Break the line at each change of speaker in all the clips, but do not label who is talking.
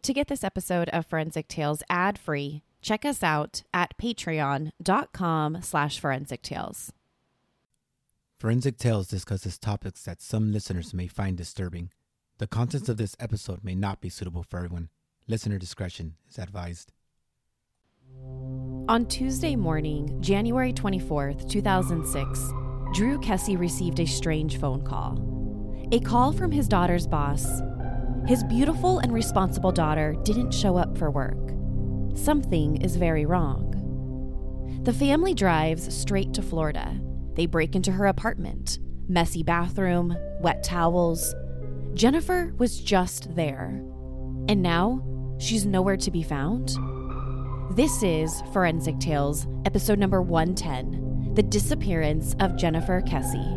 To get this episode of Forensic Tales ad-free, check us out at patreon.com/Forensic Tales.
Forensic Tales discusses topics that some listeners may find disturbing. The contents of this episode may not be suitable for everyone. Listener discretion is advised.
On Tuesday morning, January 24th, 2006, Drew Kesse received a strange phone call. A call from his daughter's boss. His beautiful and responsible daughter didn't show up for work. Something is very wrong. The family drives straight to Florida. They break into her apartment. Messy bathroom, wet towels. Jennifer was just there. And now, she's nowhere to be found? This is Forensic Tales, episode number 110, The Disappearance of Jennifer Kesse.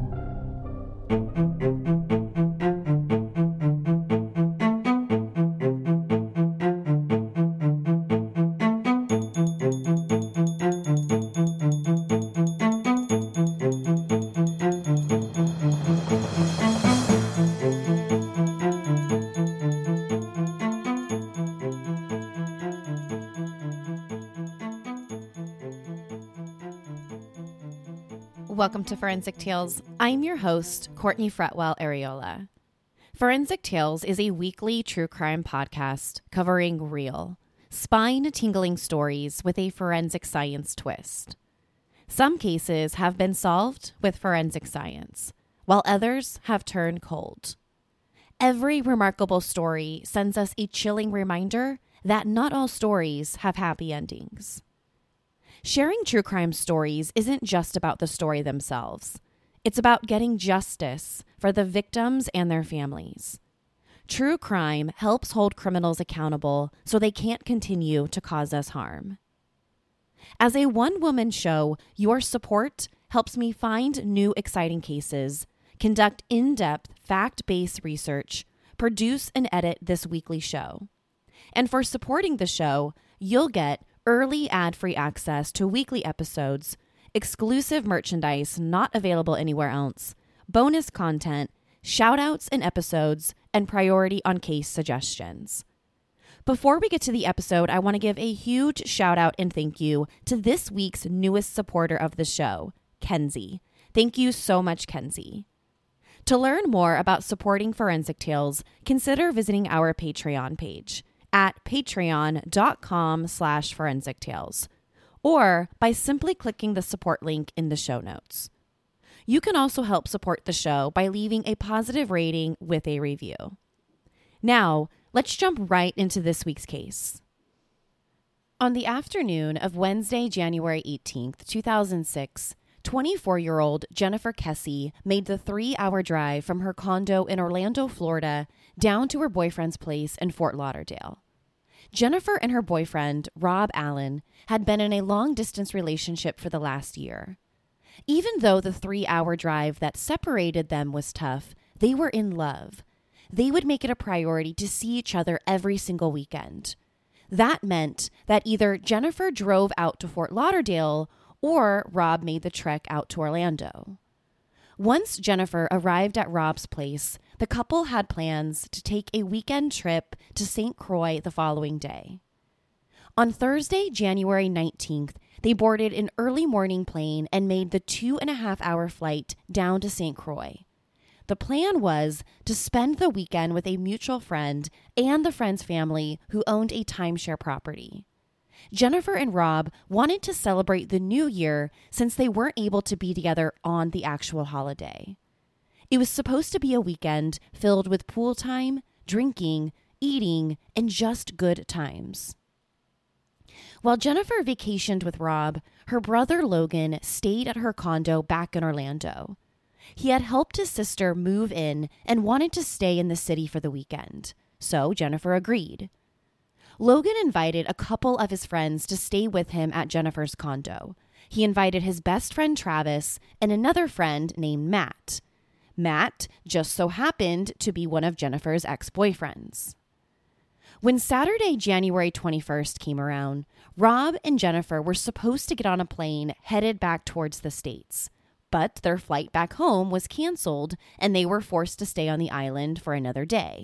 Welcome to Forensic Tales. I'm your host, Courtney Fretwell Areola. Forensic Tales is a weekly true crime podcast covering real, spine-tingling stories with a forensic science twist. Some cases have been solved with forensic science, while others have turned cold. Every remarkable story sends us a chilling reminder that not all stories have happy endings. Sharing true crime stories isn't just about the story themselves. It's about getting justice for the victims and their families. True crime helps hold criminals accountable so they can't continue to cause us harm. As a one-woman show, your support helps me find new exciting cases, conduct in-depth, fact-based research, produce and edit this weekly show. And for supporting the show, you'll get early ad-free access to weekly episodes, exclusive merchandise not available anywhere else, bonus content, shout-outs in episodes, and priority on case suggestions. Before we get to the episode, I want to give a huge shout-out and thank you to this week's newest supporter of the show, Kenzie. Thank you so much, Kenzie. To learn more about supporting Forensic Tales, consider visiting our Patreon page at patreon.com/Forensic Tales, or by simply clicking the support link in the show notes. You can also help support the show by leaving a positive rating with a review. Now, let's jump right into this week's case. On the afternoon of Wednesday, January 18th, 2006, 24-year-old Jennifer Kesse made the 3-hour drive from her condo in Orlando, Florida, down to her boyfriend's place in Fort Lauderdale. Jennifer and her boyfriend, Rob Allen, had been in a long-distance relationship for the last year. Even though the 3-hour drive that separated them was tough, they were in love. They would make it a priority to see each other every single weekend. That meant that either Jennifer drove out to Fort Lauderdale or Rob made the trek out to Orlando. Once Jennifer arrived at Rob's place, the couple had plans to take a weekend trip to St. Croix the following day. On Thursday, January 19th, they boarded an early morning plane and made the 2.5-hour flight down to St. Croix. The plan was to spend the weekend with a mutual friend and the friend's family who owned a timeshare property. Jennifer and Rob wanted to celebrate the new year since they weren't able to be together on the actual holiday. It was supposed to be a weekend filled with pool time, drinking, eating, and just good times. While Jennifer vacationed with Rob, her brother Logan stayed at her condo back in Orlando. He had helped his sister move in and wanted to stay in the city for the weekend, so Jennifer agreed. Logan invited a couple of his friends to stay with him at Jennifer's condo. He invited his best friend Travis and another friend named Matt. Matt just so happened to be one of Jennifer's ex-boyfriends. When Saturday, January 21st came around, Rob and Jennifer were supposed to get on a plane headed back towards the States. But their flight back home was canceled and they were forced to stay on the island for another day.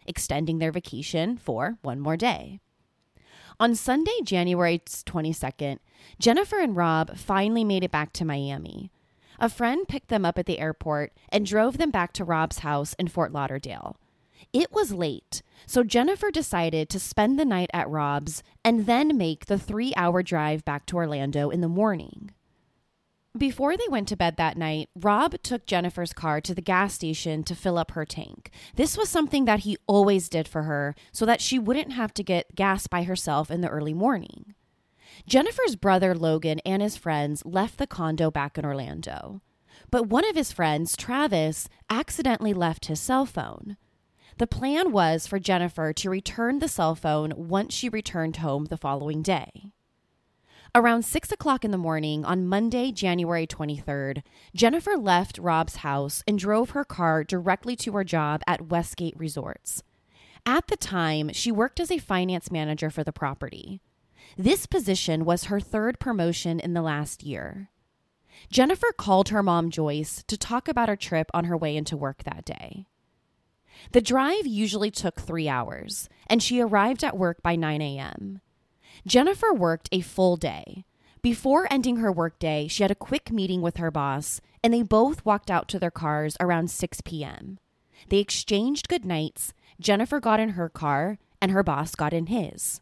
extending their vacation for one more day. On Sunday, January 22nd, Jennifer and Rob finally made it back to Miami. A friend picked them up at the airport and drove them back to Rob's house in Fort Lauderdale. It was late, so Jennifer decided to spend the night at Rob's and then make the 3-hour drive back to Orlando in the morning. Before they went to bed that night, Rob took Jennifer's car to the gas station to fill up her tank. This was something that he always did for her so that she wouldn't have to get gas by herself in the early morning. Jennifer's brother Logan and his friends left the condo back in Orlando. But one of his friends, Travis, accidentally left his cell phone. The plan was for Jennifer to return the cell phone once she returned home the following day. Around 6 o'clock in the morning on Monday, January 23rd, Jennifer left Rob's house and drove her car directly to her job at Westgate Resorts. At the time, she worked as a finance manager for the property. This position was her third promotion in the last year. Jennifer called her mom, Joyce, to talk about her trip on her way into work that day. The drive usually took 3 hours, and she arrived at work by 9 a.m. Jennifer worked a full day. Before ending her workday, she had a quick meeting with her boss, and they both walked out to their cars around 6 p.m. They exchanged good nights. Jennifer got in her car, and her boss got in his.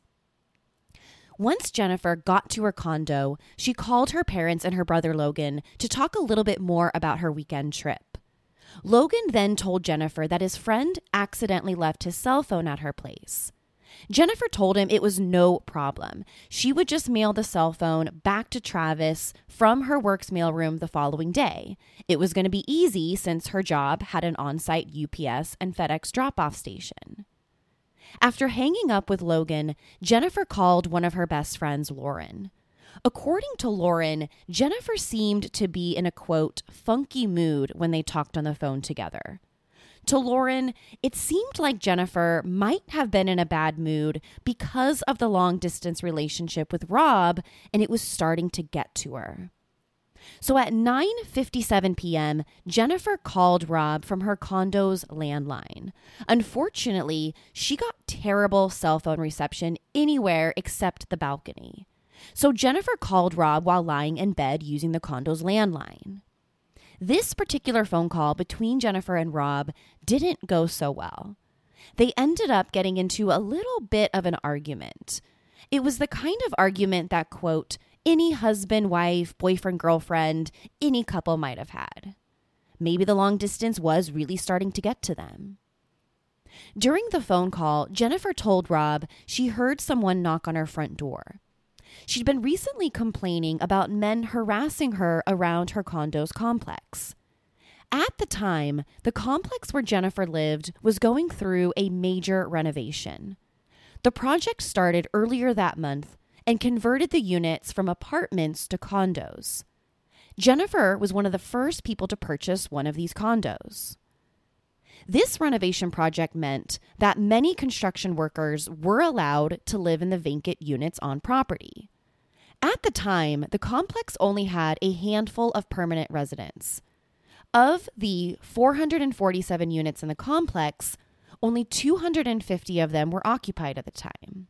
Once Jennifer got to her condo, she called her parents and her brother Logan to talk a little bit more about her weekend trip. Logan then told Jennifer that his friend accidentally left his cell phone at her place. Jennifer told him it was no problem. She would just mail the cell phone back to Travis from her work's mailroom the following day. It was going to be easy since her job had an on-site UPS and FedEx drop-off station. After hanging up with Logan, Jennifer called one of her best friends, Lauren. According to Lauren, Jennifer seemed to be in a, quote, funky mood when they talked on the phone together. To Lauren, it seemed like Jennifer might have been in a bad mood because of the long-distance relationship with Rob, and it was starting to get to her. So at 9:57 p.m., Jennifer called Rob from her condo's landline. Unfortunately, she got terrible cell phone reception anywhere except the balcony. So Jennifer called Rob while lying in bed using the condo's landline. This particular phone call between Jennifer and Rob didn't go so well. They ended up getting into a little bit of an argument. It was the kind of argument that, quote, any husband, wife, boyfriend, girlfriend, any couple might have had. Maybe the long distance was really starting to get to them. During the phone call, Jennifer told Rob she heard someone knock on her front door. She'd been recently complaining about men harassing her around her condo's complex. At the time, the complex where Jennifer lived was going through a major renovation. The project started earlier that month and converted the units from apartments to condos. Jennifer was one of the first people to purchase one of these condos. This renovation project meant that many construction workers were allowed to live in the vacant units on property. At the time, the complex only had a handful of permanent residents. Of the 447 units in the complex, only 250 of them were occupied at the time.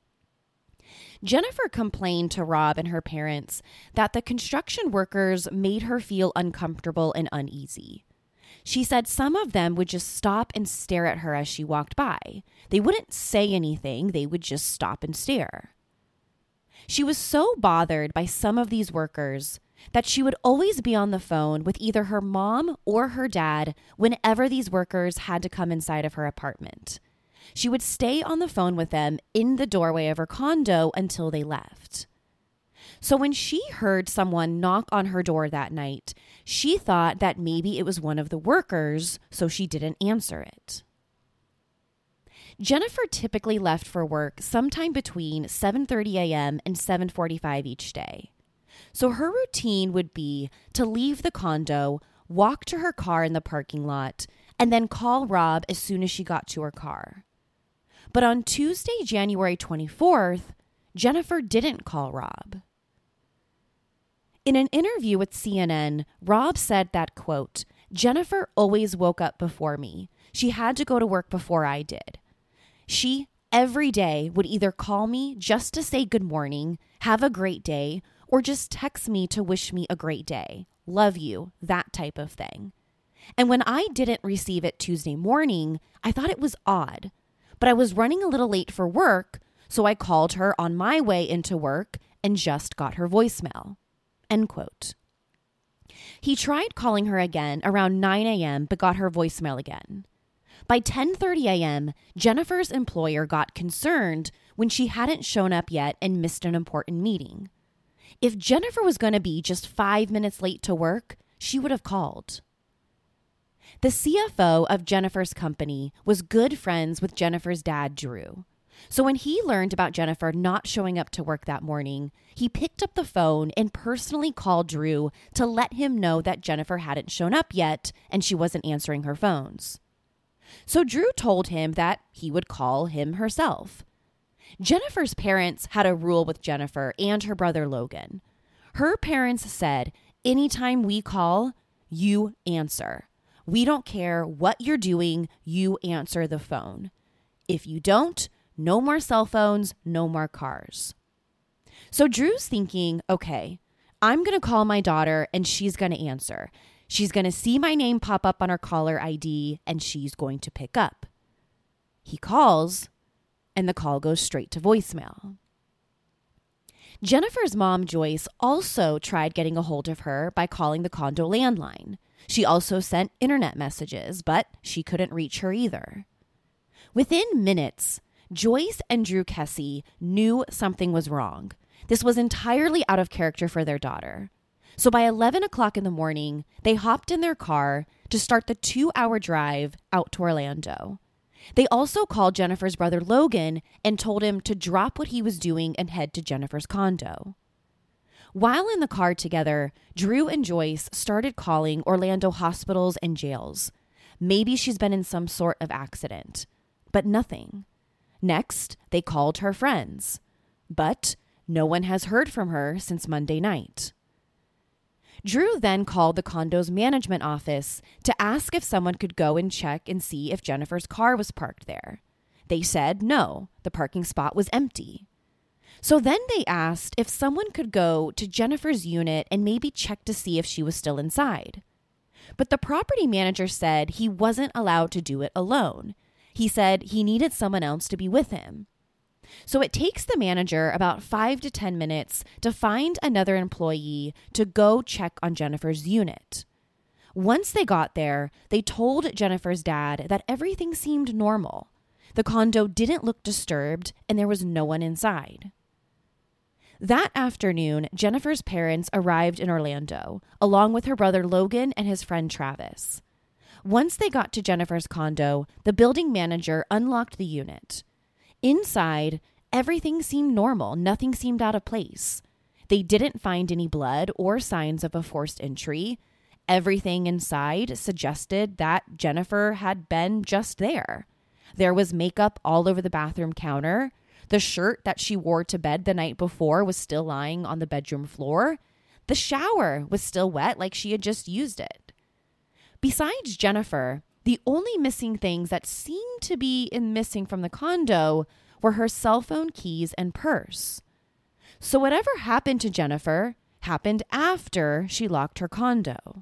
Jennifer complained to Rob and her parents that the construction workers made her feel uncomfortable and uneasy. She said some of them would just stop and stare at her as she walked by. They wouldn't say anything, they would just stop and stare. She was so bothered by some of these workers that she would always be on the phone with either her mom or her dad whenever these workers had to come inside of her apartment. She would stay on the phone with them in the doorway of her condo until they left. So when she heard someone knock on her door that night, she thought that maybe it was one of the workers, so she didn't answer it. Jennifer typically left for work sometime between 7:30 a.m. and 7:45 each day. So her routine would be to leave the condo, walk to her car in the parking lot, and then call Rob as soon as she got to her car. But on Tuesday, January 24th, Jennifer didn't call Rob. In an interview with CNN, Rob said that, quote, Jennifer always woke up before me. She had to go to work before I did. She, every day, would either call me just to say good morning, have a great day, or just text me to wish me a great day. Love you, that type of thing. And when I didn't receive it Tuesday morning, I thought it was odd. But I was running a little late for work, so I called her on my way into work and just got her voicemail. End quote. He tried calling her again around 9 a.m. but got her voicemail again. By 10:30 a.m., Jennifer's employer got concerned when she hadn't shown up yet and missed an important meeting. If Jennifer was going to be just 5 minutes late to work, she would have called. The CFO of Jennifer's company was good friends with Jennifer's dad, Drew. So when he learned about Jennifer not showing up to work that morning, he picked up the phone and personally called Drew to let him know that Jennifer hadn't shown up yet and she wasn't answering her phones. So Drew told him that he would call him herself. Jennifer's parents had a rule with Jennifer and her brother Logan. Her parents said, anytime we call, you answer. We don't care what you're doing, you answer the phone. If you don't, no more cell phones, no more cars. So Drew's thinking, okay, I'm going to call my daughter and she's going to answer. She's going to see my name pop up on her caller ID and she's going to pick up. He calls and the call goes straight to voicemail. Jennifer's mom, Joyce, also tried getting a hold of her by calling the condo landline. She also sent internet messages, but she couldn't reach her either. Within minutes, Joyce and Drew Kessie knew something was wrong. This was entirely out of character for their daughter. So by 11 o'clock in the morning, they hopped in their car to start the 2-hour drive out to Orlando. They also called Jennifer's brother Logan and told him to drop what he was doing and head to Jennifer's condo. While in the car together, Drew and Joyce started calling Orlando hospitals and jails. Maybe she's been in some sort of accident, but nothing. Next, they called her friends, but no one has heard from her since Monday night. Drew then called the condo's management office to ask if someone could go and check and see if Jennifer's car was parked there. They said no, the parking spot was empty. So then they asked if someone could go to Jennifer's unit and maybe check to see if she was still inside. But the property manager said he wasn't allowed to do it alone. He said he needed someone else to be with him. So it takes the manager about 5 to 10 minutes to find another employee to go check on Jennifer's unit. Once they got there, they told Jennifer's dad that everything seemed normal. The condo didn't look disturbed and there was no one inside. That afternoon, Jennifer's parents arrived in Orlando, along with her brother Logan and his friend Travis. Once they got to Jennifer's condo, the building manager unlocked the unit. Inside, everything seemed normal. Nothing seemed out of place. They didn't find any blood or signs of a forced entry. Everything inside suggested that Jennifer had been just there. There was makeup all over the bathroom counter. The shirt that she wore to bed the night before was still lying on the bedroom floor. The shower was still wet, like she had just used it. Besides Jennifer, the only missing things that seemed to be missing from the condo were her cell phone, keys, and purse. So whatever happened to Jennifer happened after she locked her condo.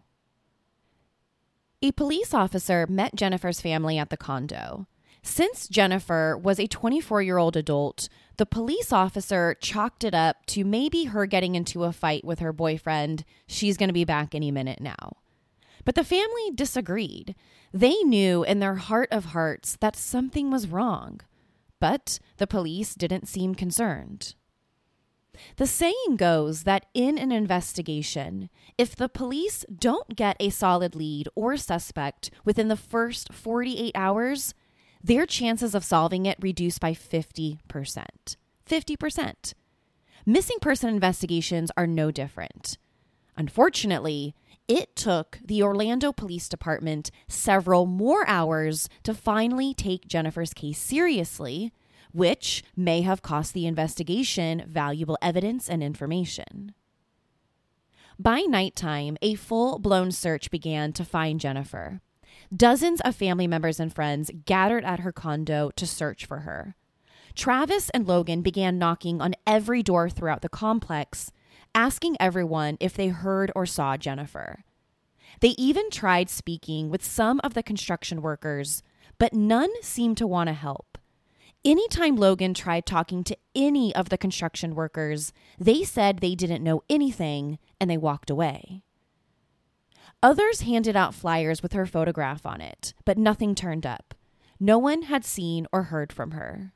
A police officer met Jennifer's family at the condo. Since Jennifer was a 24-year-old adult, the police officer chalked it up to maybe her getting into a fight with her boyfriend. She's going to be back any minute now. But the family disagreed. They knew in their heart of hearts that something was wrong, but the police didn't seem concerned. The saying goes that in an investigation, if the police don't get a solid lead or suspect within the first 48 hours, their chances of solving it reduce by 50%. 50%. Missing person investigations are no different. Unfortunately, it took the Orlando Police Department several more hours to finally take Jennifer's case seriously, which may have cost the investigation valuable evidence and information. By nighttime, a full-blown search began to find Jennifer. Dozens of family members and friends gathered at her condo to search for her. Travis and Logan began knocking on every door throughout the complex, asking everyone if they heard or saw Jennifer. They even tried speaking with some of the construction workers, but none seemed to want to help. Anytime Logan tried talking to any of the construction workers, they said they didn't know anything and they walked away. Others handed out flyers with her photograph on it, but nothing turned up. No one had seen or heard from her.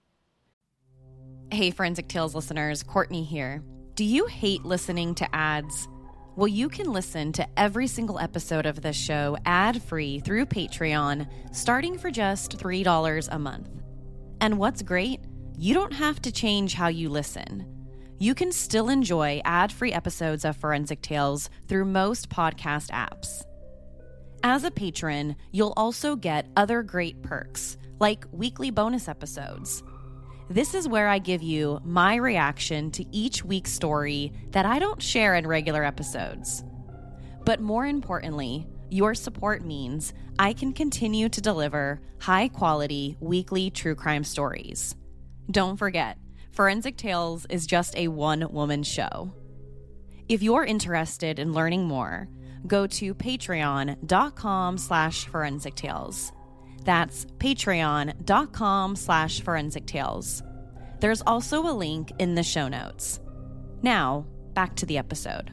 Hey, Forensic Tales listeners, Courtney here. Do you hate listening to ads? Well, you can listen to every single episode of this show ad-free through Patreon, starting for just $3 a month. And what's great? You don't have to change how you listen. You can still enjoy ad-free episodes of Forensic Tales through most podcast apps. As a patron, you'll also get other great perks, like weekly bonus episodes. This is where I give you my reaction to each week's story that I don't share in regular episodes. But more importantly, your support means I can continue to deliver high-quality weekly true crime stories. Don't forget, Forensic Tales is just a one-woman show. If you're interested in learning more, go to patreon.com/Forensic Tales. That's patreon.com/Forensic Tales. There's also a link in the show notes. Now, back to the episode.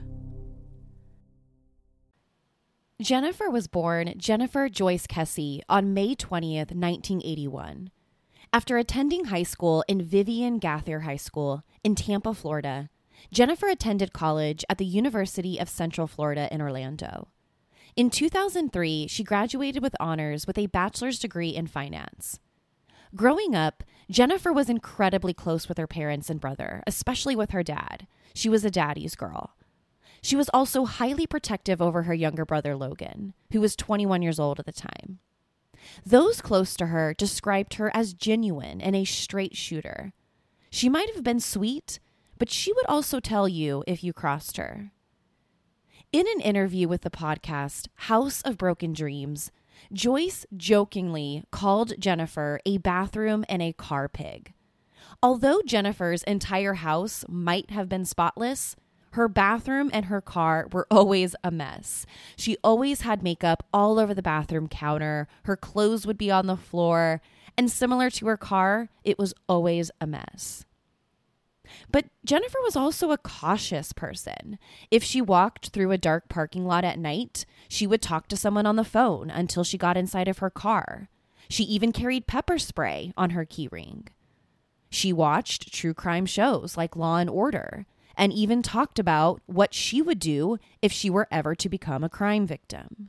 Jennifer was born Jennifer Joyce Kesse on May 20th, 1981. After attending high school in Vivian Gaither High School in Tampa, Florida, Jennifer attended college at the University of Central Florida in Orlando. In 2003, she graduated with honors with a bachelor's degree in finance. Growing up, Jennifer was incredibly close with her parents and brother, especially with her dad. She was a daddy's girl. She was also highly protective over her younger brother, Logan, who was 21 years old at the time. Those close to her described her as genuine and a straight shooter. She might have been sweet, but she would also tell you if you crossed her. In an interview with the podcast House of Broken Dreams, Joyce jokingly called Jennifer a bathroom and a car pig. Although Jennifer's entire house might have been spotless, her bathroom and her car were always a mess. She always had makeup all over the bathroom counter, her clothes would be on the floor, and similar to her car, it was always a mess. But Jennifer was also a cautious person. If she walked through a dark parking lot at night, she would talk to someone on the phone until she got inside of her car. She even carried pepper spray on her keyring. She watched true crime shows like Law and Order and even talked about what she would do if she were ever to become a crime victim.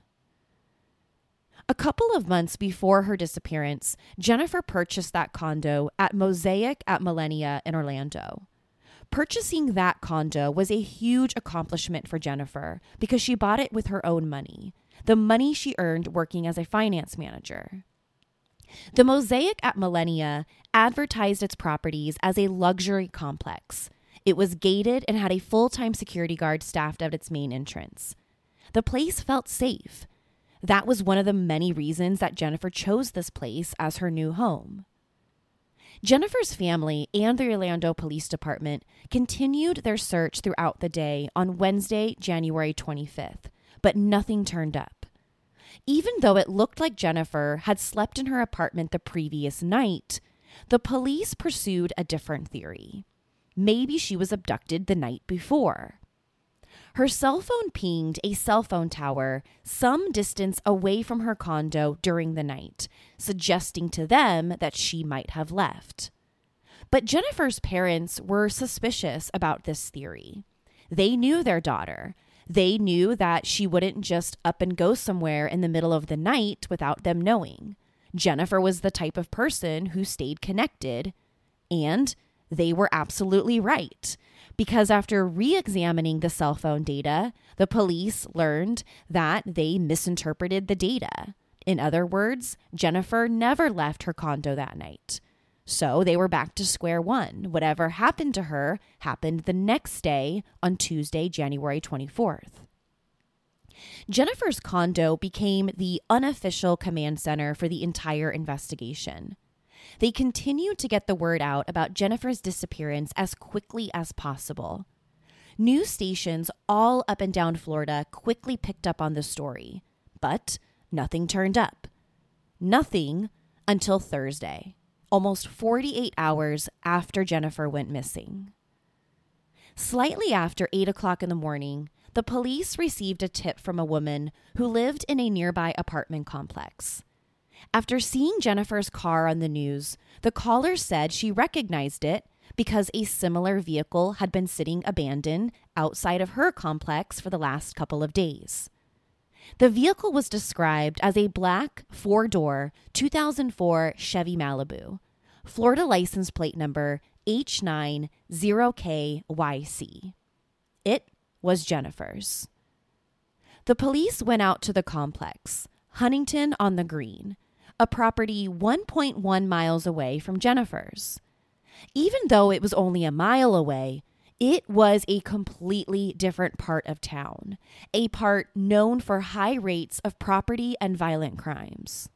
A couple of months before her disappearance, Jennifer purchased that condo at Mosaic at Millenia in Orlando. Purchasing that condo was a huge accomplishment for Jennifer because she bought it with her own money, the money she earned working as a finance manager. The Mosaic at Millenia advertised its properties as a luxury complex. It was gated and had a full-time security guard staffed at its main entrance. The place felt safe. That was one of the many reasons that Jennifer chose this place as her new home. Jennifer's family and the Orlando Police Department continued their search throughout the day on Wednesday, January 25th, but nothing turned up. Even though it looked like Jennifer had slept in her apartment the previous night, the police pursued a different theory. Maybe she was abducted the night before. Her cell phone pinged a cell phone tower some distance away from her condo during the night, suggesting to them that she might have left. But Jennifer's parents were suspicious about this theory. They knew their daughter. They knew that she wouldn't just up and go somewhere in the middle of the night without them knowing. Jennifer was the type of person who stayed connected, and they were absolutely right. Because after re-examining the cell phone data, the police learned that they misinterpreted the data. In other words, Jennifer never left her condo that night. So they were back to square one. Whatever happened to her happened the next day on Tuesday, January 24th. Jennifer's condo became the unofficial command center for the entire investigation. They continued to get the word out about Jennifer's disappearance as quickly as possible. News stations all up and down Florida quickly picked up on the story, but nothing turned up. Nothing until Thursday, almost 48 hours after Jennifer went missing. Slightly after 8 o'clock in the morning, the police received a tip from a woman who lived in a nearby apartment complex. After seeing Jennifer's car on the news, the caller said she recognized it because a similar vehicle had been sitting abandoned outside of her complex for the last couple of days. The vehicle was described as a black 4-door 2004 Chevy Malibu, Florida license plate number H90KYC. It was Jennifer's. The police went out to the complex, Huntington on the Green, a property 1.1 miles away from Jennifer's. Even though it was only a mile away, it was a completely different part of town, a part known for high rates of property and violent crimes.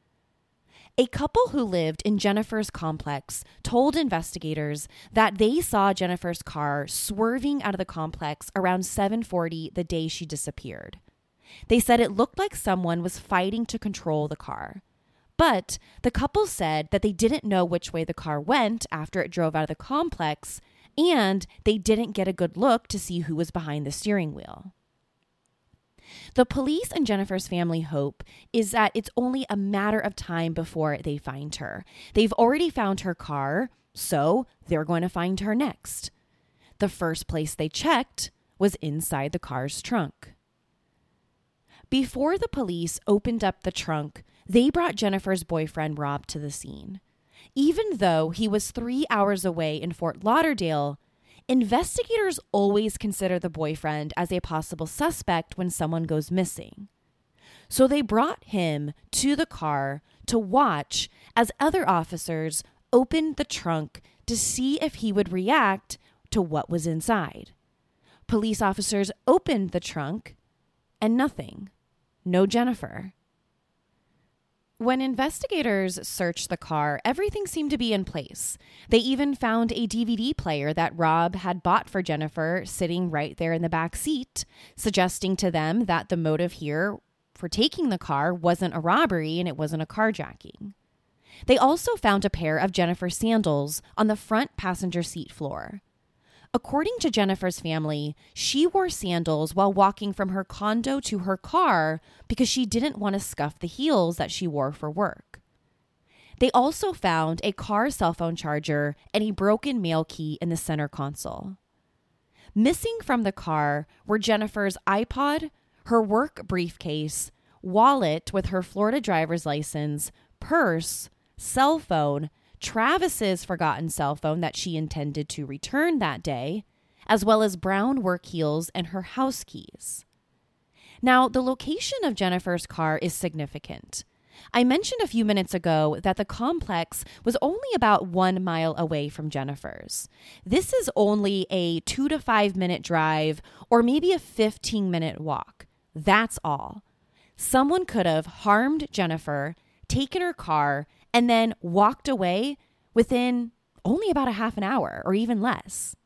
A couple who lived in Jennifer's complex told investigators that they saw Jennifer's car swerving out of the complex around 7:40 the day she disappeared. They said it looked like someone was fighting to control the car. But the couple said that they didn't know which way the car went after it drove out of the complex, and they didn't get a good look to see who was behind the steering wheel. The police and Jennifer's family hope is that it's only a matter of time before they find her. They've already found her car, so they're going to find her next. The first place they checked was inside the car's trunk. Before the police opened up the trunk, they brought Jennifer's boyfriend, Rob, to the scene. Even though he was 3 hours away in Fort Lauderdale, investigators always consider the boyfriend as a possible suspect when someone goes missing. So they brought him to the car to watch as other officers opened the trunk to see if he would react to what was inside. Police officers opened the trunk and nothing. No Jennifer. When investigators searched the car, everything seemed to be in place. They even found a DVD player that Rob had bought for Jennifer sitting right there in the back seat, suggesting to them that the motive here for taking the car wasn't a robbery and it wasn't a carjacking. They also found a pair of Jennifer's sandals on the front passenger seat floor. According to Jennifer's family, she wore sandals while walking from her condo to her car because she didn't want to scuff the heels that she wore for work. They also found a car cell phone charger and a broken mail key in the center console. Missing from the car were Jennifer's iPod, her work briefcase, wallet with her Florida driver's license, purse, cell phone, Travis's forgotten cell phone that she intended to return that day, as well as brown work heels and her house keys. Now, the location of Jennifer's car is significant. I mentioned a few minutes ago that the complex was only about 1 mile away from Jennifer's. This is only a 2 to 5 minute drive or maybe a 15-minute walk. That's all. Someone could have harmed Jennifer, taken her car, and then walked away within only about a half an hour or even less.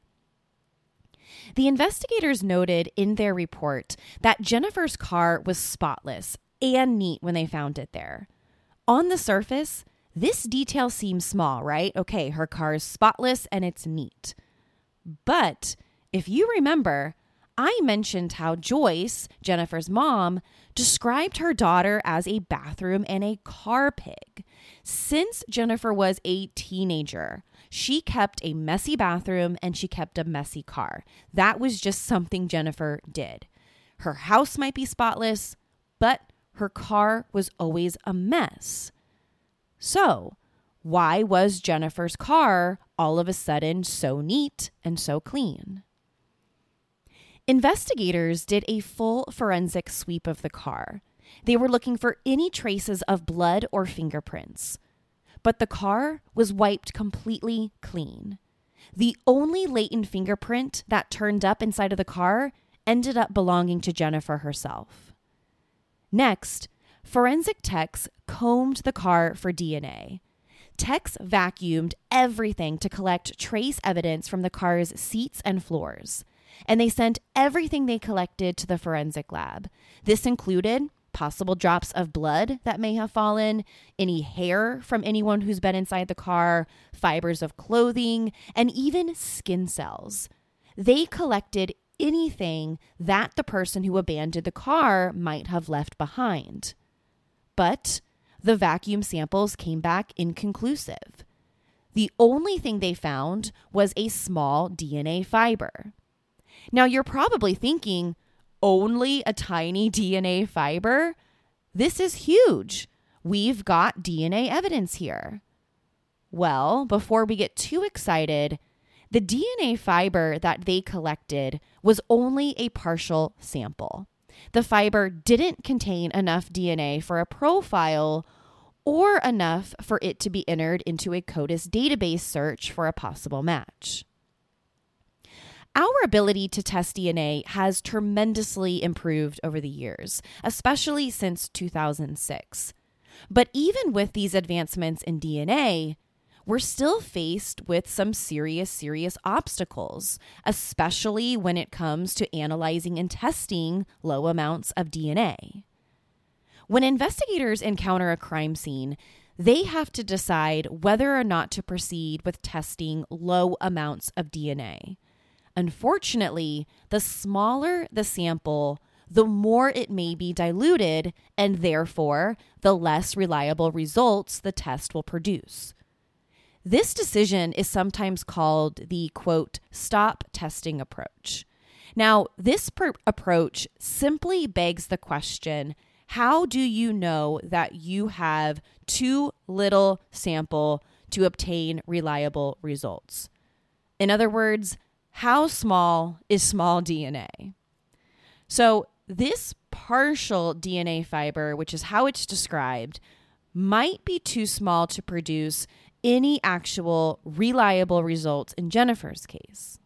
The investigators noted in their report that Jennifer's car was spotless and neat when they found it there. On the surface, this detail seems small, right? Okay, her car is spotless and it's neat. But if you remember, I mentioned how Joyce, Jennifer's mom, described her daughter as a bathroom and a car pig. Since Jennifer was a teenager, she kept a messy bathroom and she kept a messy car. That was just something Jennifer did. Her house might be spotless, but her car was always a mess. So, why was Jennifer's car all of a sudden so neat and so clean? Investigators did a full forensic sweep of the car. They were looking for any traces of blood or fingerprints. But the car was wiped completely clean. The only latent fingerprint that turned up inside of the car ended up belonging to Jennifer herself. Next, forensic techs combed the car for DNA. Techs vacuumed everything to collect trace evidence from the car's seats and floors, and they sent everything they collected to the forensic lab. This included possible drops of blood that may have fallen, any hair from anyone who's been inside the car, fibers of clothing, and even skin cells. They collected anything that the person who abandoned the car might have left behind. But the vacuum samples came back inconclusive. The only thing they found was a small DNA fiber. Now, you're probably thinking, only a tiny DNA fiber? This is huge. We've got DNA evidence here. Well, before we get too excited, the DNA fiber that they collected was only a partial sample. The fiber didn't contain enough DNA for a profile or enough for it to be entered into a CODIS database search for a possible match. Our ability to test DNA has tremendously improved over the years, especially since 2006. But even with these advancements in DNA, we're still faced with some serious obstacles, especially when it comes to analyzing and testing low amounts of DNA. When investigators encounter a crime scene, they have to decide whether or not to proceed with testing low amounts of DNA. Unfortunately, the smaller the sample, the more it may be diluted, and therefore, the less reliable results the test will produce. This decision is sometimes called the, quote, stop testing approach. Now, this approach simply begs the question, how do you know that you have too little sample to obtain reliable results? In other words, how small is small DNA? So this partial DNA fiber, which is how it's described, might be too small to produce any actual reliable results in Jennifer's case.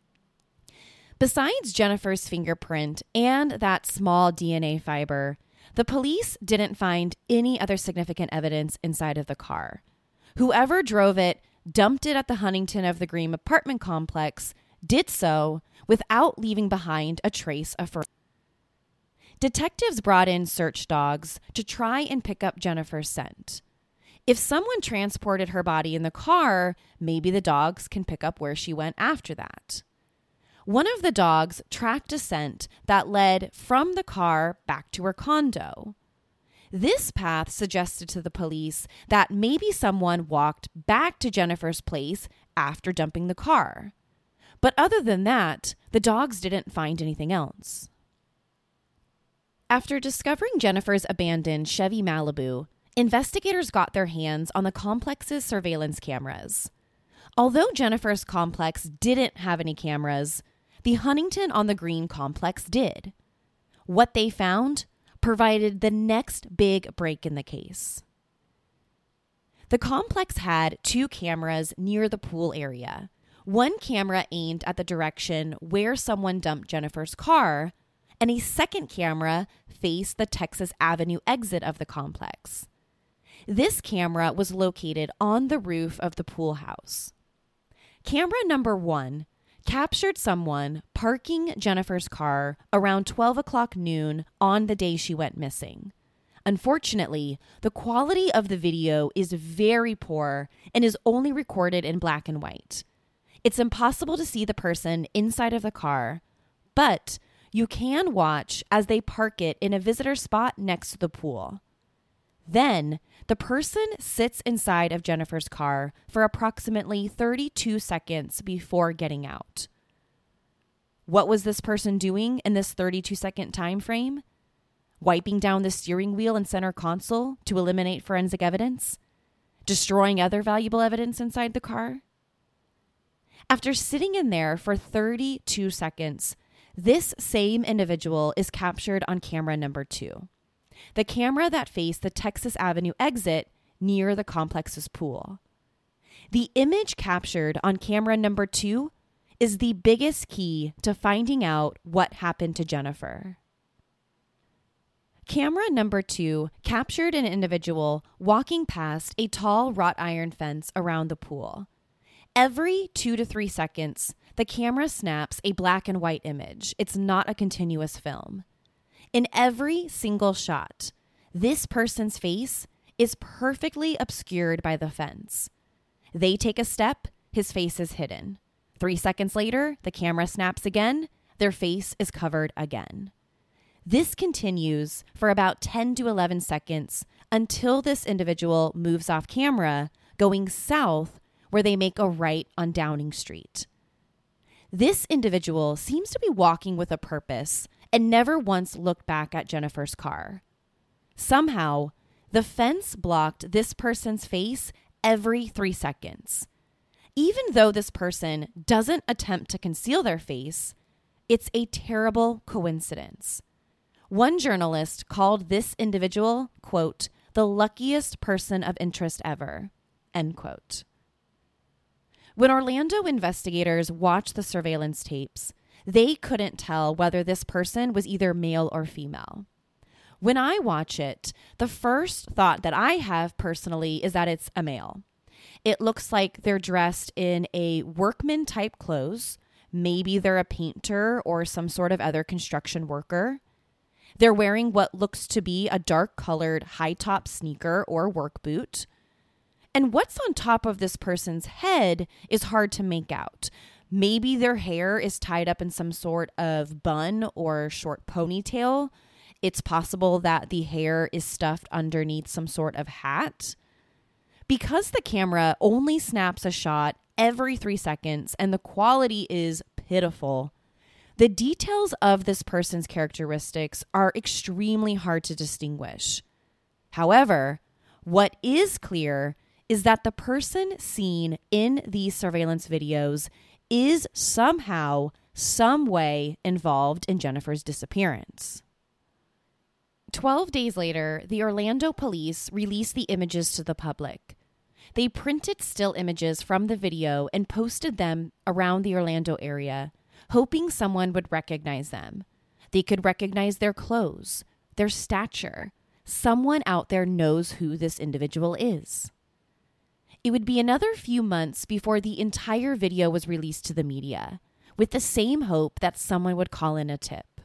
Besides Jennifer's fingerprint and that small DNA fiber, the police didn't find any other significant evidence inside of the car. Whoever drove it dumped it at the Huntington of the Green apartment complex, did so without leaving behind a trace of forensic. Detectives brought in search dogs to try and pick up Jennifer's scent. If someone transported her body in the car, maybe the dogs can pick up where she went after that. One of the dogs tracked a scent that led from the car back to her condo. This path suggested to the police that maybe someone walked back to Jennifer's place after dumping the car. But other than that, the dogs didn't find anything else. After discovering Jennifer's abandoned Chevy Malibu, investigators got their hands on the complex's surveillance cameras. Although Jennifer's complex didn't have any cameras, the Huntington on the Green complex did. What they found provided the next big break in the case. The complex had 2 cameras near the pool area. One camera aimed at the direction where someone dumped Jennifer's car, and a second camera faced the Texas Avenue exit of the complex. This camera was located on the roof of the pool house. Camera number 1 captured someone parking Jennifer's car around 12 o'clock noon on the day she went missing. Unfortunately, the quality of the video is very poor and is only recorded in black and white. It's impossible to see the person inside of the car, but you can watch as they park it in a visitor spot next to the pool. Then, the person sits inside of Jennifer's car for approximately 32 seconds before getting out. What was this person doing in this 32-second time frame? Wiping down the steering wheel and center console to eliminate forensic evidence? Destroying other valuable evidence inside the car? After sitting in there for 32 seconds, this same individual is captured on camera number 2. The camera that faced the Texas Avenue exit near the complex's pool. The image captured on camera number 2 is the biggest key to finding out what happened to Jennifer. Camera number 2 captured an individual walking past a tall wrought iron fence around the pool. Every 2 to 3 seconds, the camera snaps a black and white image. It's not a continuous film. In every single shot, this person's face is perfectly obscured by the fence. They take a step, his face is hidden. 3 seconds later, the camera snaps again, their face is covered again. This continues for about 10 to 11 seconds until this individual moves off camera, going south where they make a right on Downing Street. This individual seems to be walking with a purpose and never once looked back at Jennifer's car. Somehow, the fence blocked this person's face every 3 seconds. Even though this person doesn't attempt to conceal their face, it's a terrible coincidence. One journalist called this individual, quote, the luckiest person of interest ever, end quote. When Orlando investigators watched the surveillance tapes, they couldn't tell whether this person was either male or female. When I watch it, the first thought that I have personally is that it's a male. It looks like they're dressed in a workman type clothes. Maybe they're a painter or some sort of other construction worker. They're wearing what looks to be a dark colored high top sneaker or work boot. And what's on top of this person's head is hard to make out. Maybe their hair is tied up in some sort of bun or short ponytail. It's possible that the hair is stuffed underneath some sort of hat. Because the camera only snaps a shot every 3 seconds and the quality is pitiful, the details of this person's characteristics are extremely hard to distinguish. However, what is clear is that the person seen in these surveillance videos is somehow, some way involved in Jennifer's disappearance. 12 days later, the Orlando police released the images to the public. They printed still images from the video and posted them around the Orlando area, hoping someone would recognize them. They could recognize their clothes, their stature. Someone out there knows who this individual is. It would be another few months before the entire video was released to the media, with the same hope that someone would call in a tip.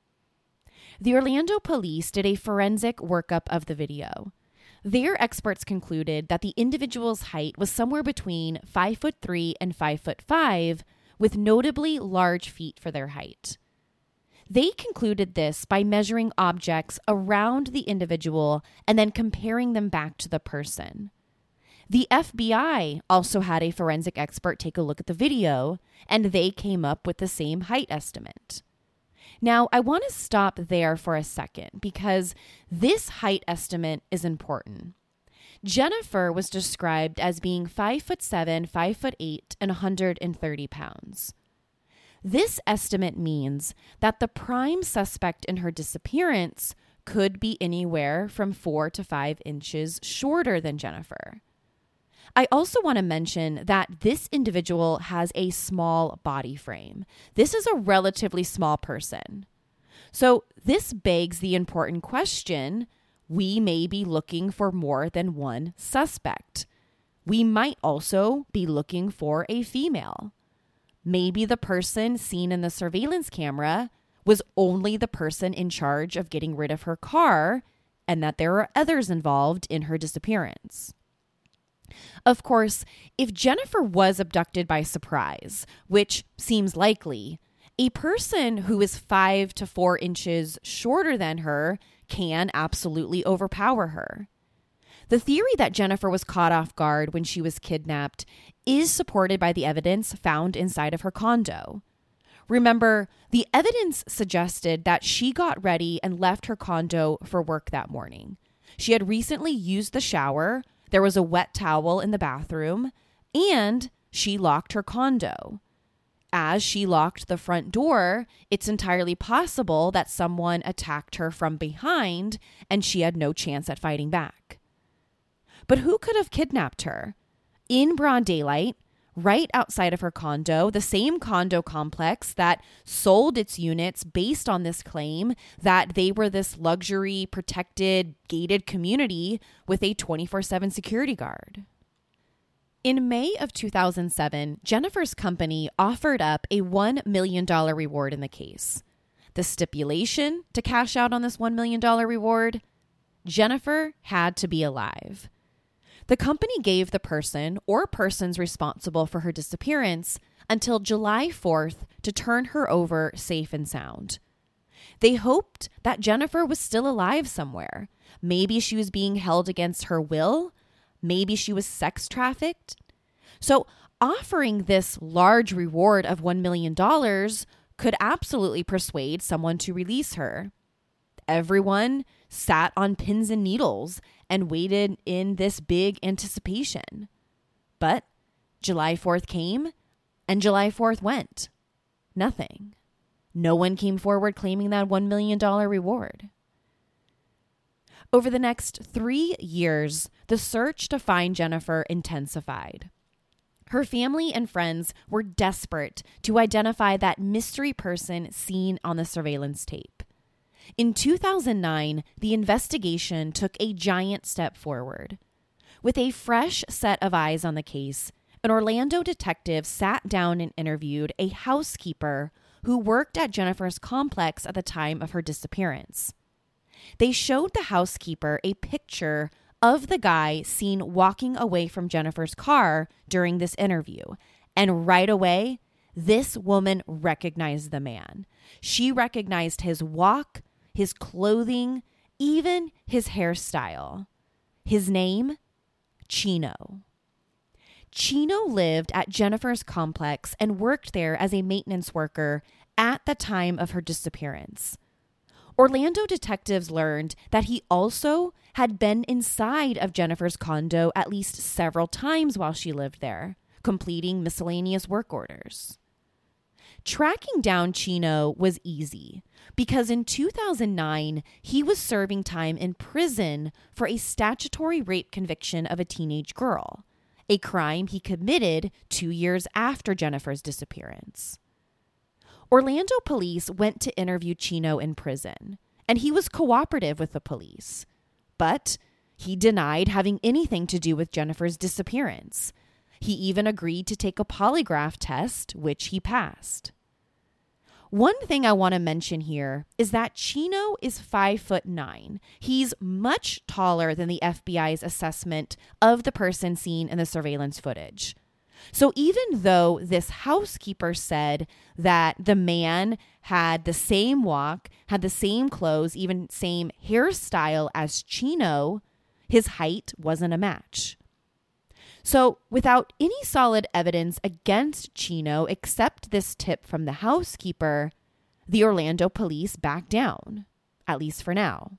The Orlando police did a forensic workup of the video. Their experts concluded that the individual's height was somewhere between 5'3" and 5'5", with notably large feet for their height. They concluded this by measuring objects around the individual and then comparing them back to the person. The FBI also had a forensic expert take a look at the video, and they came up with the same height estimate. Now, I want to stop there for a second because this height estimate is important. Jennifer was described as being 5'7", 5'8", and 130 pounds. This estimate means that the prime suspect in her disappearance could be anywhere from 4 to 5 inches shorter than Jennifer. I also want to mention that this individual has a small body frame. This is a relatively small person. So this begs the important question: we may be looking for more than one suspect. We might also be looking for a female. Maybe the person seen in the surveillance camera was only the person in charge of getting rid of her car, and that there are others involved in her disappearance. Of course, if Jennifer was abducted by surprise, which seems likely, a person who is 5 to 4 inches shorter than her can absolutely overpower her. The theory that Jennifer was caught off guard when she was kidnapped is supported by the evidence found inside of her condo. Remember, the evidence suggested that she got ready and left her condo for work that morning. She had recently used the shower, there was a wet towel in the bathroom, and she locked her condo. As she locked the front door, it's entirely possible that someone attacked her from behind and she had no chance at fighting back. But who could have kidnapped her? In broad daylight, right outside of her condo, the same condo complex that sold its units based on this claim that they were this luxury, protected, gated community with a 24/7 security guard. In May of 2007, Jennifer's company offered up a $1 million reward in the case. The stipulation to cash out on this $1 million reward: Jennifer had to be alive. The company gave the person or persons responsible for her disappearance until July 4th to turn her over safe and sound. They hoped that Jennifer was still alive somewhere. Maybe she was being held against her will. Maybe she was sex trafficked. So offering this large reward of $1 million could absolutely persuade someone to release her. Everyone sat on pins and needles and waited in this big anticipation. But July 4th came and July 4th went. Nothing. No one came forward claiming that $1 million reward. Over the next 3 years, the search to find Jennifer intensified. Her family and friends were desperate to identify that mystery person seen on the surveillance tape. In 2009, the investigation took a giant step forward. With a fresh set of eyes on the case, an Orlando detective sat down and interviewed a housekeeper who worked at Jennifer's complex at the time of her disappearance. They showed the housekeeper a picture of the guy seen walking away from Jennifer's car during this interview, and right away, this woman recognized the man. She recognized his walk, his clothing, even his hairstyle. His name? Chino. Chino lived at Jennifer's complex and worked there as a maintenance worker at the time of her disappearance. Orlando detectives learned that he also had been inside of Jennifer's condo at least several times while she lived there, completing miscellaneous work orders. Tracking down Chino was easy because in 2009, he was serving time in prison for a statutory rape conviction of a teenage girl, a crime he committed 2 years after Jennifer's disappearance. Orlando police went to interview Chino in prison, and he was cooperative with the police, but he denied having anything to do with Jennifer's disappearance. He even agreed to take a polygraph test, which he passed. One thing I want to mention here is that Chino is 5'9". He's much taller than the FBI's assessment of the person seen in the surveillance footage. So even though this housekeeper said that the man had the same walk, had the same clothes, even same hairstyle as Chino, his height wasn't a match. So without any solid evidence against Chino except this tip from the housekeeper, the Orlando police backed down, at least for now.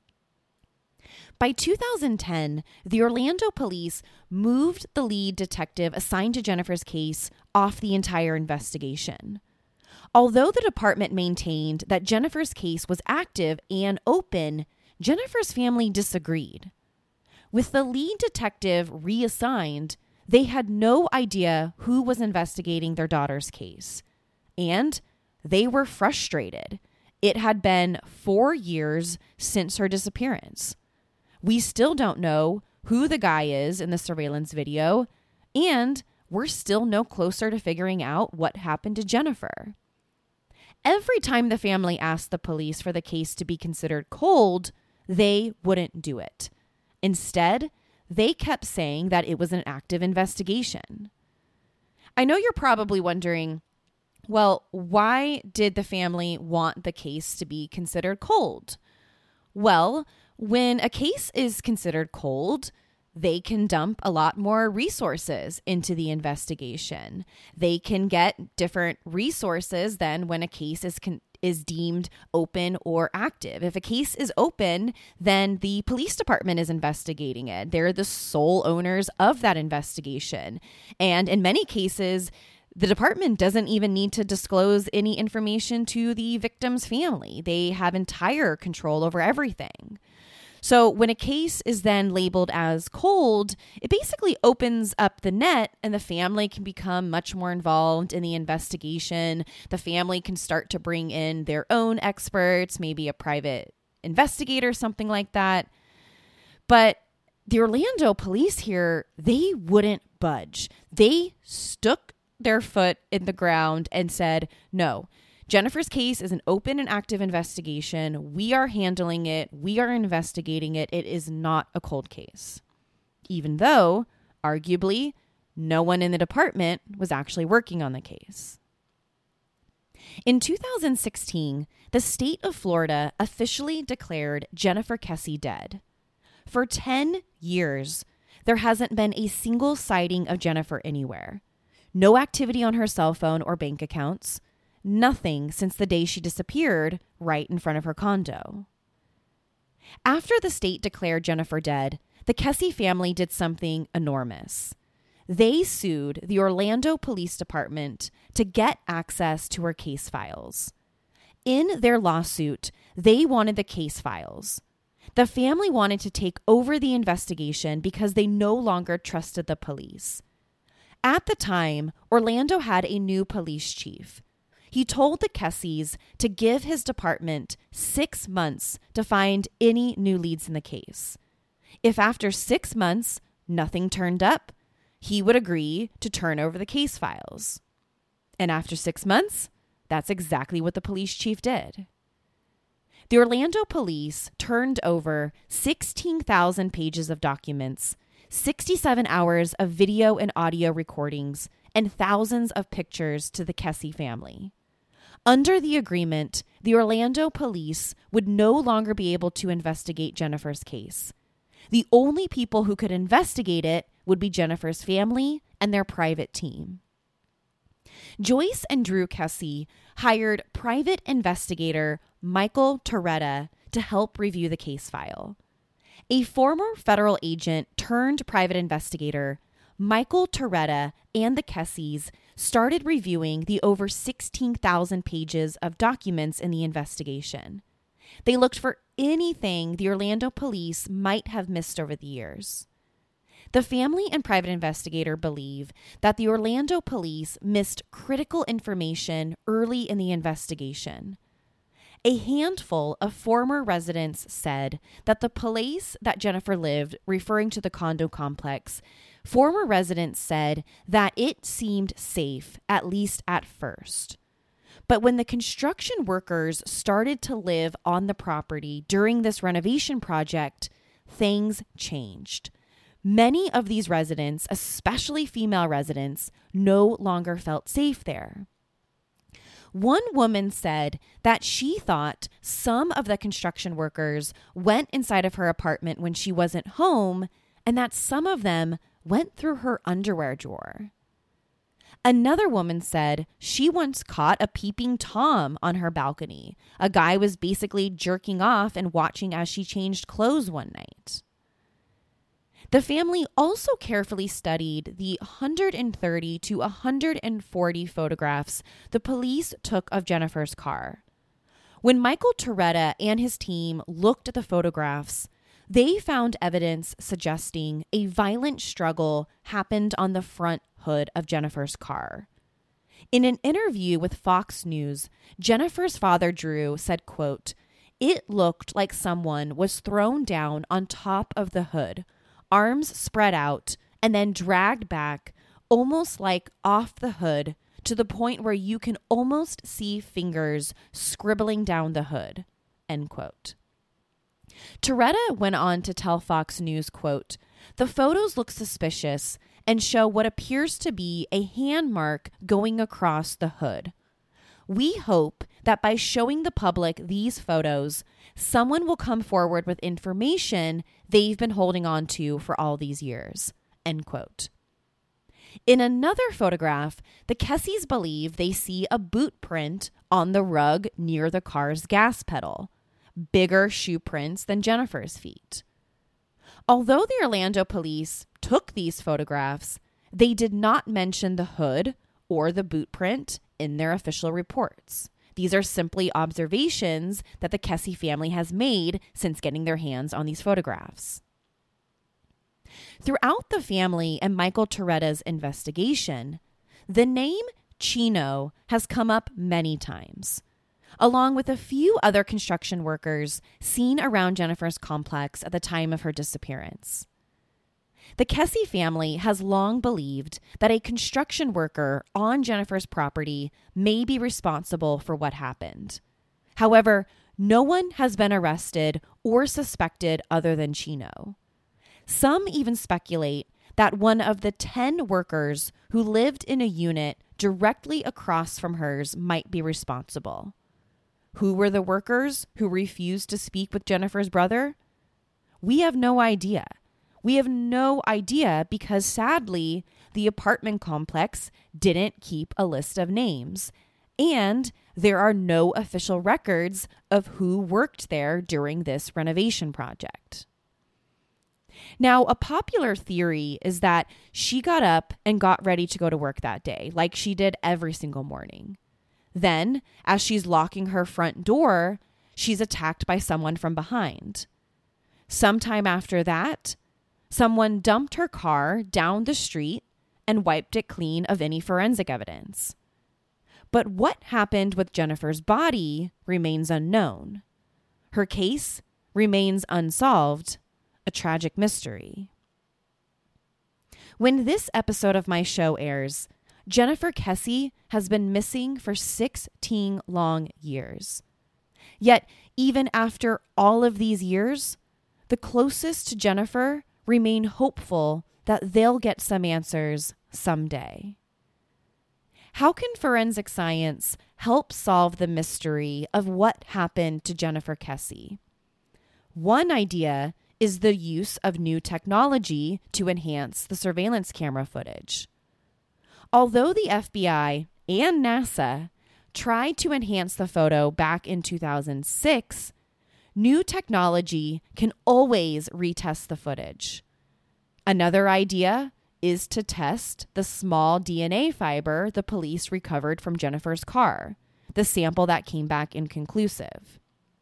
By 2010, the Orlando police moved the lead detective assigned to Jennifer's case off the entire investigation. Although the department maintained that Jennifer's case was active and open, Jennifer's family disagreed. With the lead detective reassigned, they had no idea who was investigating their daughter's case. And they were frustrated. It had been 4 years since her disappearance. We still don't know who the guy is in the surveillance video, and we're still no closer to figuring out what happened to Jennifer. Every time the family asked the police for the case to be considered cold, they wouldn't do it. Instead, they kept saying that it was an active investigation. I know you're probably wondering, well, why did the family want the case to be considered cold? Well, when a case is considered cold, they can dump a lot more resources into the investigation. They can get different resources than when a case is deemed open or active. If a case is open, then the police department is investigating it. They're the sole owners of that investigation. And in many cases, the department doesn't even need to disclose any information to the victim's family. They have entire control over everything. So when a case is then labeled as cold, it basically opens up the net and the family can become much more involved in the investigation. The family can start to bring in their own experts, maybe a private investigator, something like that. But the Orlando police here, they wouldn't budge. They stuck their foot in the ground and said, no, Jennifer's case is an open and active investigation. We are handling it. We are investigating it. It is not a cold case. Even though, arguably, no one in the department was actually working on the case. In 2016, the state of Florida officially declared Jennifer Kesse dead. For 10 years, there hasn't been a single sighting of Jennifer anywhere. No activity on her cell phone or bank accounts. Nothing since the day she disappeared right in front of her condo. After the state declared Jennifer dead, the Kesse family did something enormous. They sued the Orlando Police Department to get access to her case files. In their lawsuit, they wanted the case files. The family wanted to take over the investigation because they no longer trusted the police. At the time, Orlando had a new police chief. He told the Kesses to give his department 6 months to find any new leads in the case. If after 6 months nothing turned up, he would agree to turn over the case files. And after 6 months, that's exactly what the police chief did. The Orlando police turned over 16,000 pages of documents, 67 hours of video and audio recordings, and thousands of pictures to the Kesse family. Under the agreement, the Orlando police would no longer be able to investigate Jennifer's case. The only people who could investigate it would be Jennifer's family and their private team. Joyce and Drew Kesse hired private investigator Michael Toretta to help review the case file. A former federal agent turned private investigator, Michael Toretta and the Kesses started reviewing the over 16,000 pages of documents in the investigation. They looked for anything the Orlando police might have missed over the years. The family and private investigator believe that the Orlando police missed critical information early in the investigation. A handful of former residents said that the place that Jennifer lived, referring to the condo complex, former residents said that it seemed safe, at least at first. But when the construction workers started to live on the property during this renovation project, things changed. Many of these residents, especially female residents, no longer felt safe there. One woman said that she thought some of the construction workers went inside of her apartment when she wasn't home, and that some of them went through her underwear drawer. Another woman said she once caught a peeping Tom on her balcony. A guy was basically jerking off and watching as she changed clothes one night. The family also carefully studied the 130 to 140 photographs the police took of Jennifer's car. When Michael Toretta and his team looked at the photographs, they found evidence suggesting a violent struggle happened on the front hood of Jennifer's car. In an interview with Fox News, Jennifer's father, Drew, said, quote, "It looked like someone was thrown down on top of the hood, arms spread out, and then dragged back, almost like off the hood, to the point where you can almost see fingers scribbling down the hood," end quote. Toretta went on to tell Fox News, quote, "The photos look suspicious and show what appears to be a hand mark going across the hood. We hope that by showing the public these photos, someone will come forward with information they've been holding on to for all these years," end quote. In another photograph, the Kesses believe they see a boot print on the rug near the car's gas pedal, bigger shoe prints than Jennifer's feet. Although the Orlando police took these photographs, they did not mention the hood or the boot print in their official reports. These are simply observations that the Kesse family has made since getting their hands on these photographs. Throughout the family and Michael Toretta's investigation, the name Chino has come up many times, along with a few other construction workers seen around Jennifer's complex at the time of her disappearance. The Kesse family has long believed that a construction worker on Jennifer's property may be responsible for what happened. However, no one has been arrested or suspected other than Chino. Some even speculate that one of the 10 workers who lived in a unit directly across from hers might be responsible. Who were the workers who refused to speak with Jennifer's brother? We have no idea. We have no idea because, sadly, the apartment complex didn't keep a list of names, and there are no official records of who worked there during this renovation project. Now, a popular theory is that she got up and got ready to go to work that day, like she did every single morning. Then, as she's locking her front door, she's attacked by someone from behind. Sometime after that, someone dumped her car down the street and wiped it clean of any forensic evidence. But what happened with Jennifer's body remains unknown. Her case remains unsolved, a tragic mystery. When this episode of my show airs, Jennifer Kesse has been missing for 16 long years. Yet, even after all of these years, the closest to Jennifer remain hopeful that they'll get some answers someday. How can forensic science help solve the mystery of what happened to Jennifer Kesse? One idea is the use of new technology to enhance the surveillance camera footage. Although the FBI and NASA tried to enhance the photo back in 2006, new technology can always retest the footage. Another idea is to test the small DNA fiber the police recovered from Jennifer's car, the sample that came back inconclusive.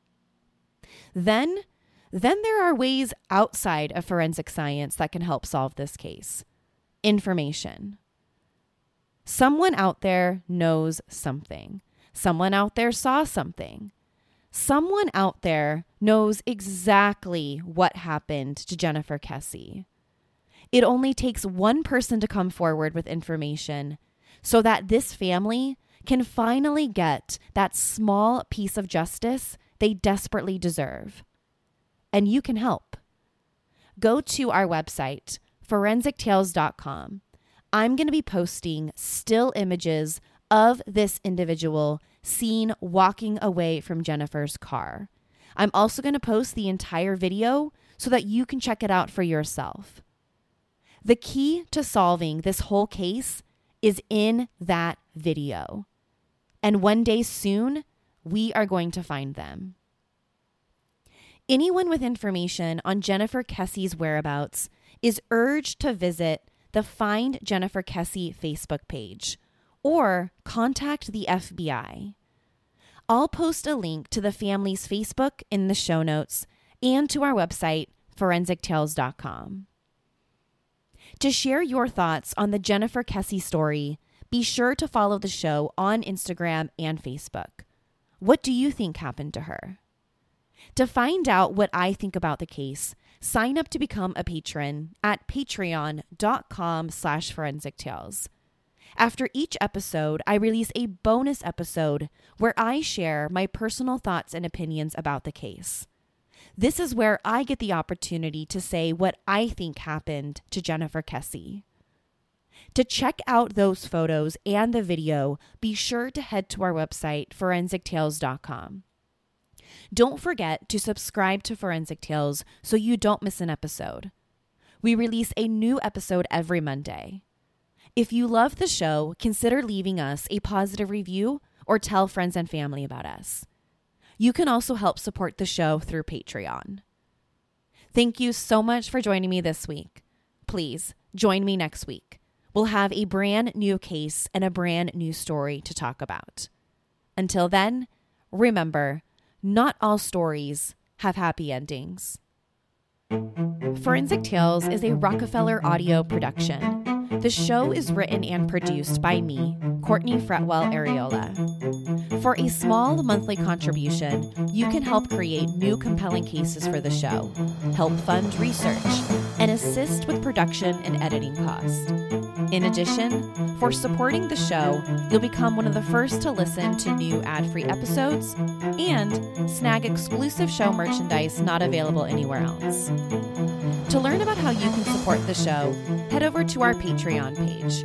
Then there are ways outside of forensic science that can help solve this case. Information. Someone out there knows something. Someone out there saw something. Someone out there knows exactly what happened to Jennifer Kesse. It only takes one person to come forward with information so that this family can finally get that small piece of justice they desperately deserve. And you can help. Go to our website, forensictales.com. I'm going to be posting still images of this individual seen walking away from Jennifer's car. I'm also going to post the entire video so that you can check it out for yourself. The key to solving this whole case is in that video. And one day soon, we are going to find them. Anyone with information on Jennifer Kesse's whereabouts is urged to visit the Find Jennifer Kesse Facebook page or contact the FBI. I'll post a link to the family's Facebook in the show notes and to our website, forensictales.com. To share your thoughts on the Jennifer Kesse story, be sure to follow the show on Instagram and Facebook. What do you think happened to her? To find out what I think about the case, sign up to become a patron at patreon.com/forensictales. After each episode, I release a bonus episode where I share my personal thoughts and opinions about the case. This is where I get the opportunity to say what I think happened to Jennifer Kesse. To check out those photos and the video, be sure to head to our website, forensictales.com. Don't forget to subscribe to Forensic Tales so you don't miss an episode. We release a new episode every Monday. If you love the show, consider leaving us a positive review or tell friends and family about us. You can also help support the show through Patreon. Thank you so much for joining me this week. Please join me next week. We'll have a brand new case and a brand new story to talk about. Until then, remember, not all stories have happy endings. Forensic Tales is a Rockefeller audio production. The show is written and produced by me, Courtney Fretwell Areola. For a small monthly contribution, you can help create new compelling cases for the show, help fund research, and assist with production and editing costs. In addition, for supporting the show, you'll become one of the first to listen to new ad-free episodes and snag exclusive show merchandise not available anywhere else. To learn about how you can support the show, head over to our Patreon page,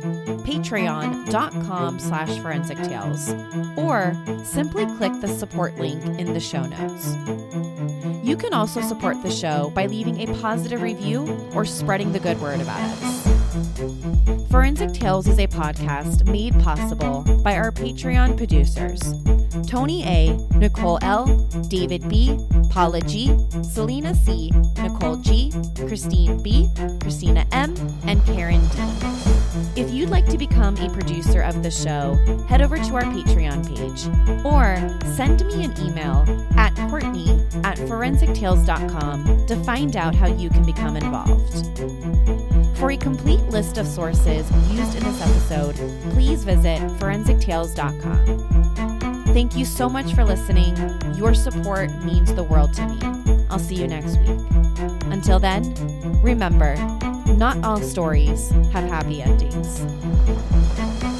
patreon.com/forensictales, or simply click the support link in the show notes. You can also support the show by leaving a positive review or spreading the good word about us. Forensic Tales is a podcast made possible by our Patreon producers, Tony A., Nicole L., David B., Paula G., Selena C., Nicole G., Christine B., Christina M., and Karen D. If you'd like to become a producer of the show, head over to our Patreon page or send me an email at Courtney@forensictales.com to find out how you can become involved. For a complete list of sources used in this episode, please visit forensictales.com. Thank you so much for listening. Your support means the world to me. I'll see you next week. Until then, remember, not all stories have happy endings.